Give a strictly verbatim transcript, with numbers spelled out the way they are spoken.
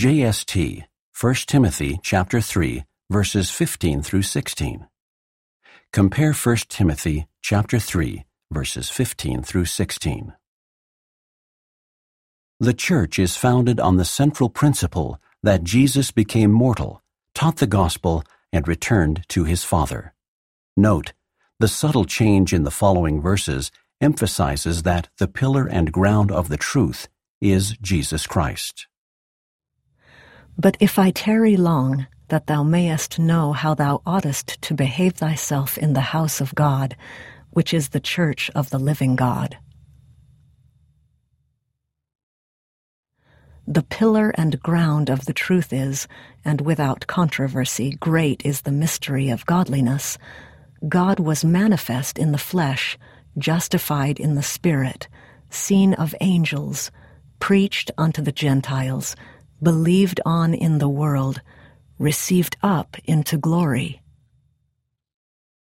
J S T, First Timothy chapter three, verses fifteen through sixteen. Compare First Timothy chapter three, verses fifteen through sixteen. The church is founded on the central principle that Jesus became mortal, taught the gospel, and returned to his Father. Note, the subtle change in the following verses emphasizes that the pillar and ground of the truth is Jesus Christ. But if I tarry long, that thou mayest know how thou oughtest to behave thyself in the house of God, which is the church of the living God. The pillar and ground of the truth is, and without controversy, great is the mystery of godliness. God was manifest in the flesh, justified in the Spirit, seen of angels, preached unto the Gentiles, believed on in the world, received up into glory.